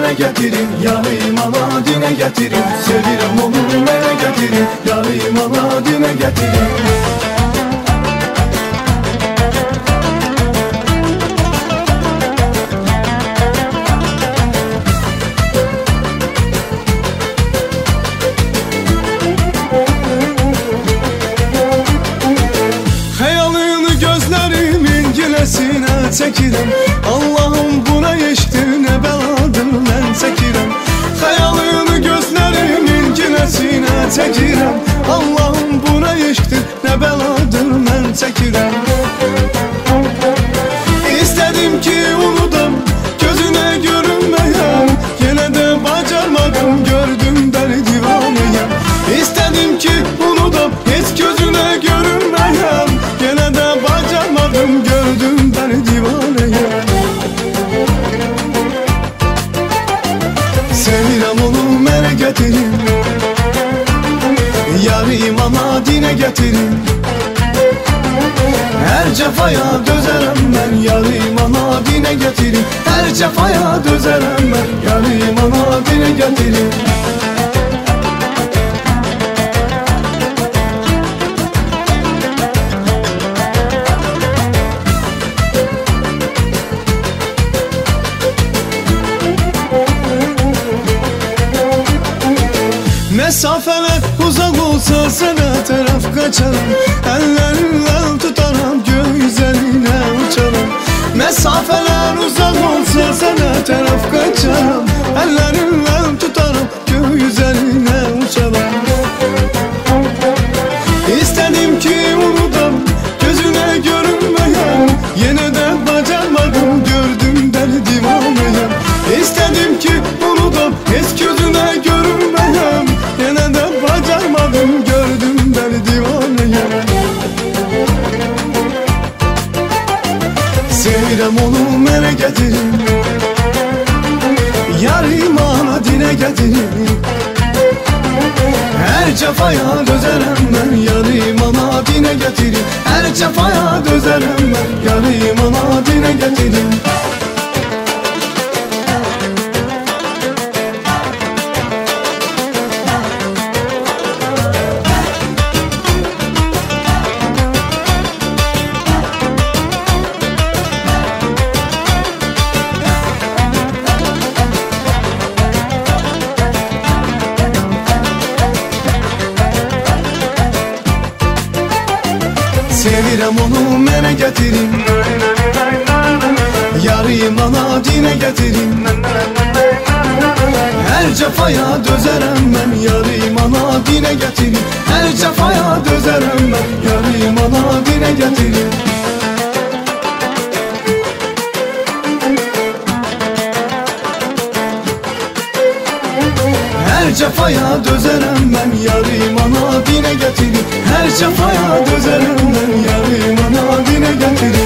mənə gətirin, yarım aladinə gətirin. Sevirəm onu mənə gətirin, yarım aladinə gətirin. Çəkirəm, Allahım buna eşdir, nə bəladır mən çəkirəm. Xəyalını gözlərimin giləsinə çəkirəm, Allahım buna eşdir, nə bəladır mən çəkirəm. İstədim ki unudam, gözünə görünməyəm, yenə də bacarmadım, gördüm dəli divanəyəm. İstədim ki unudam, heç gözünə görünməyəm, yenə də bacarmadım, gördüm dəli divanəyəm. Sevirəm onu mənə gətirin, yarım aladinə gətirin. Hər cəfaya dözərəm mən, yarım aladinə gətirin. Hər cəfaya dözərəm mən, yarım aladinə gətirin. Mesafələr uzaq olsa sənə tərəf qaçaram, əllərinlə tutaram, gözəlinə uçaram. Mesafələr uzaq olsa sənə tərəf qaçaram, əllərinlə tutaram, gözəlinə uçaram. İstədim ki unudam, gözünə görünməyəm, yenə də bacarmadım, gördüm dəli divanəyəm. İstədim ki unudam, heç gözünə görünməyəm, yenə də bacarmadım, gördüm dəli divanəyəm. Sevirəm onu mənə gətirin, yarım aladinə gətirin. Hər cəfaya dözərəm mən, yarım aladinə gətirin. Hər cəfaya dözərəm mən, yarım aladinə gətirin. Sevirəm onu mənə gətirin, yarım aladinə gətirin. Hər cəfaya dözərəm mən, yarım aladinə gətirin. Hər cəfaya dözərəm mən, yarım aladinə gətirin. Hər cəfaya dözərəm mən, yarım aladinə gətirin. Hər cəfaya dözərəm mən, yarım aladinə gətirin.